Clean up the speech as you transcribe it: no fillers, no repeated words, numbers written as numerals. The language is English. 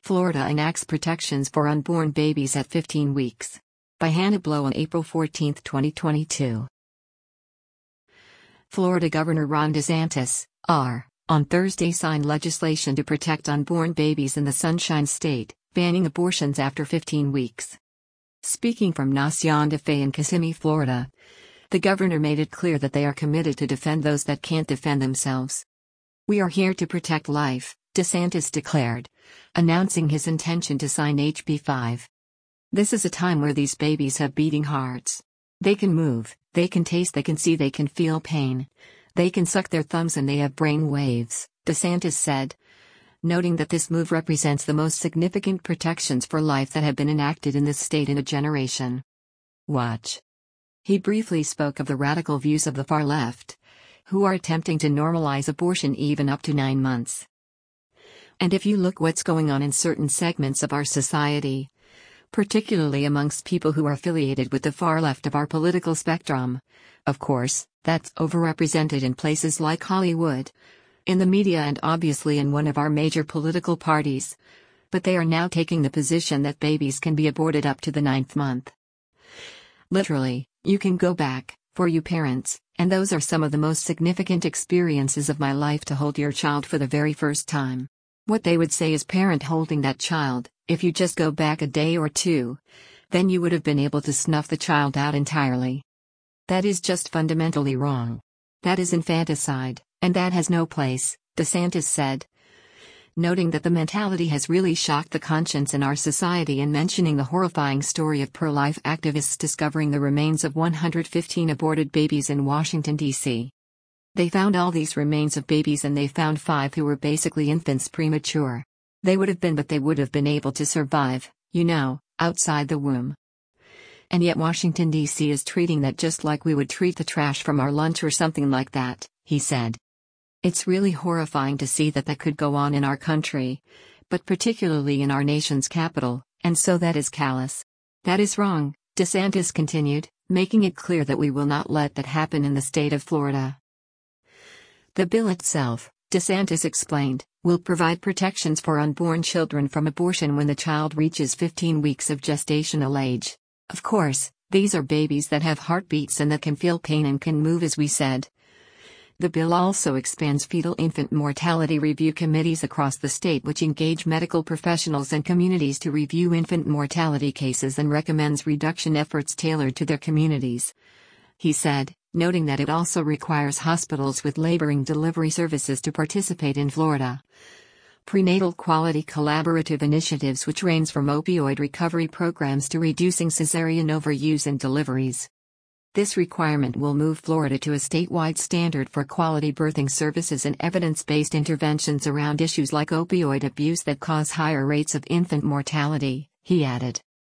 Florida enacts protections for unborn babies at 15 weeks. By Hannah Blow on April 14, 2022. Florida Governor Ron DeSantis, R., on Thursday signed legislation to protect unborn babies in the Sunshine State, banning abortions after 15 weeks. Speaking from Nacion de Fe in Kissimmee, Florida, the governor made it clear that they are committed to defend those that can't defend themselves. "We are here to protect life," DeSantis declared, announcing his intention to sign HB 5. "This is a time where these babies have beating hearts. They can move, they can taste, they can see, they can feel pain. They can suck their thumbs and they have brain waves," DeSantis said, noting that this move represents the most significant protections for life that have been enacted in this state in a generation. Watch. He briefly spoke of the radical views of the far left, who are attempting to normalize abortion even up to 9 months. "And if you look what's going on in certain segments of our society, particularly amongst people who are affiliated with the far left of our political spectrum, of course, that's overrepresented in places like Hollywood, in the media, and obviously in one of our major political parties. But they are now taking the position that babies can be aborted up to the 9th month. Literally, you can go back, for you parents, and those are some of the most significant experiences of my life, to hold your child for the very first time. What they would say is, parent holding that child, if you just go back a day or two, then you would have been able to snuff the child out entirely. That is just fundamentally wrong. That is infanticide, and that has no place," DeSantis said, noting that the mentality has really shocked the conscience in our society, and mentioning the horrifying story of pro-life activists discovering the remains of 115 aborted babies in Washington, D.C. They found all these remains of babies, and they found 5 who were basically infants, premature. They would have been, but they would have been able to survive, outside the womb. And yet Washington, D.C. is treating that just like we would treat the trash from our lunch or something like that, he said. "It's really horrifying to see that could go on in our country, but particularly in our nation's capital, and so that is callous. That is wrong," DeSantis continued, making it clear that we will not let that happen in the state of Florida. The bill itself, DeSantis explained, will provide protections for unborn children from abortion when the child reaches 15 weeks of gestational age. Of course, these are babies that have heartbeats and that can feel pain and can move, as we said. The bill also expands fetal infant mortality review committees across the state, which engage medical professionals and communities to review infant mortality cases, and recommends reduction efforts tailored to their communities, he said, noting that it also requires hospitals with laboring delivery services to participate in Florida prenatal quality collaborative initiatives, which range from opioid recovery programs to reducing cesarean overuse and deliveries. This requirement will move Florida to a statewide standard for quality birthing services and evidence-based interventions around issues like opioid abuse that cause higher rates of infant mortality, he added.